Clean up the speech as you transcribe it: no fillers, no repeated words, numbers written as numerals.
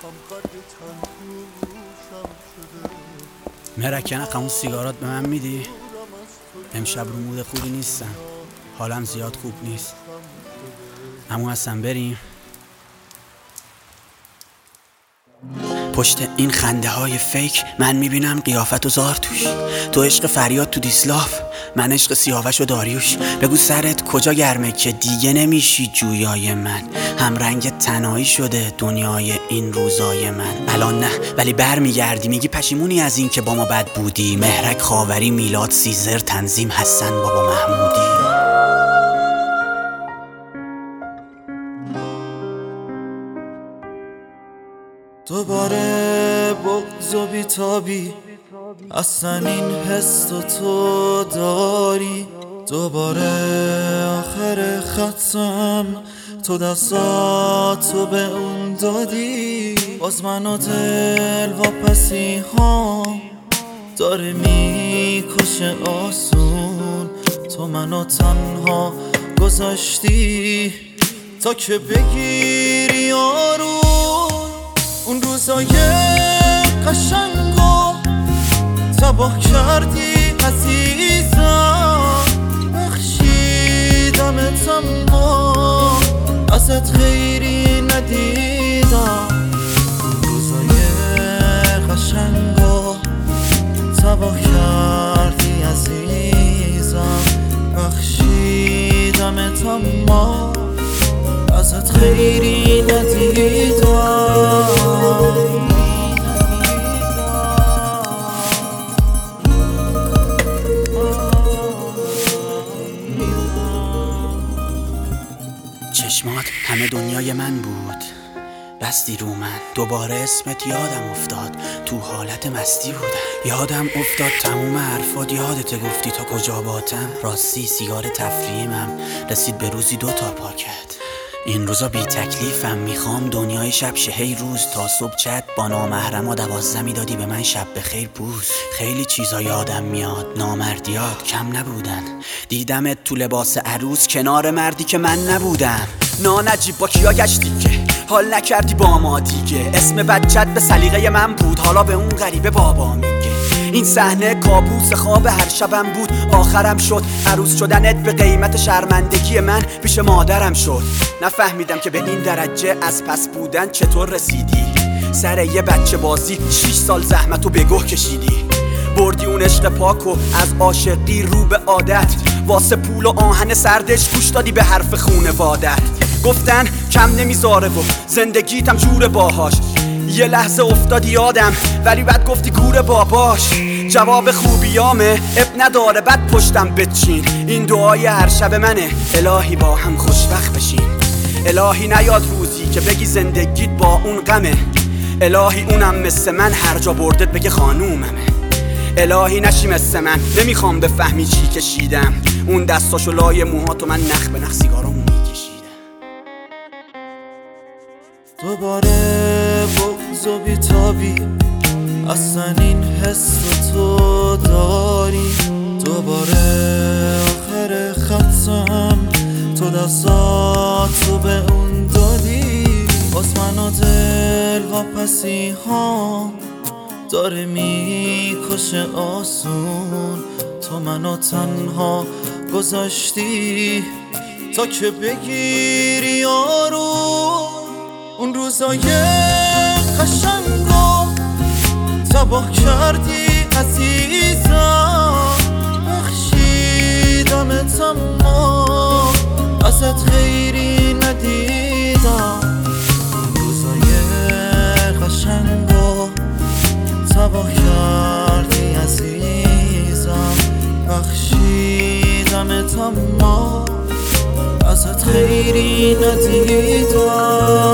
مرکنه اون سیگارات به من میدی؟ امشب رو مود خوبی نیستم، حالم زیاد خوب نیست. اما اصلا بریم. پشت این خنده های فیک من میبینم قیافت و زار توش. تو عشق فریاد تو دیسلاف، من عشق سیاوش و داریوش. بگو سرت کجا گرمه که دیگه نمیشی جویای من. هم رنگ تنهایی شده دنیای این روزای من. الان نه ولی برمیگردی میگی پشیمونی از این که با ما بد بودی. مهرک خاوری میلاد سیزر تنظیم حسن بابا محمودی. دوباره بغض و بیتابی، اصلا این حس تو داری. دوباره آخر ختم، تو دستاتو به اون دادی. باز من و دل واپسی ها داره میکشه آسون. تو منو تنها گذاشتی تا که بگیری آروم. اون روزای قشنگو تباه کردی عزیزم. بخشیدمت اما ازت خیری ندیدم. اون روزای قشنگو تباه کردی عزیزم. بخشیدمت اما ازت خیری ندیدم. چشمات همه دنیای من بود، بستی رو من. دوباره اسمت یادم افتاد، تو حالت مستی بودم. یادم افتاد تموم حرفات، یادت گفتی تا کجا باتم. راستی سیگار تفریحیم رسید به روزی 2 تا پاکت. این روزا بی تکلیفم، میخوام دنیای شب شه هی روز. تا صبح چت با نامحرما 12 میدادی به من شب بخیر بوس. خیلی چیزا یادم میاد، نامردیات کم نبودن. دیدمت تو لباس عروس کنار مردی که من نبودم. نجیب با کیا گشتی که حال نکردی با ما دیگه. اسم بچت به سلیقه من بود، حالا به اون غریبه بابا میگه. این صحنه کابوس خواب هر شبم بود، آخرم شد. عروس شدنت به قیمت شرمندگی من پیش مادرم شد. نفهمیدم که به این درجه از پس بودن چطور رسیدی. سر یه بچه بازی 6 سال زحمتو به گوه کشیدی. بردی اون عشق پاکو از عاشقی رو به عادت. واسه پول و آهن سردش گوش دادی به حرف خونوادت. گفتن کم نمیذاره و زندگیتم جور باهاش. یه لحظه افتادی یادم ولی بعد گفتی گور باباش. جواب خوبیامه اب نداره بعد پشتم بچین. این دعای هر شب منه، الهی با هم خوشبخت بشین. الهی نیاد روزی که بگی زندگیت با اون غمه. الهی اونم مثل من هر جا بردت بگه خانوممه. الهی نشی مثل من، نمیخوام بفهمی چی کشیدم. اون دستاشو لای موهاتو من نخ به نخ سیگارامو میکشیدم. دوباره بغض و بیتابی، اصلا این حس تو داری. دوباره آخر ختم، تو دستاتو به اون دادی. باز من و دل واپسی ها داره میکشه آسون. تو منو تنها گذاشتی تا که بگیری آروم. اون روزای قشنگو تباه کردی عزیزم. بخشیدمت اما ازت خیری ندیدم. اون روزای قشنگو تباه کردی عزیزم. بخشیدمت اما ازت خیری ندیدم.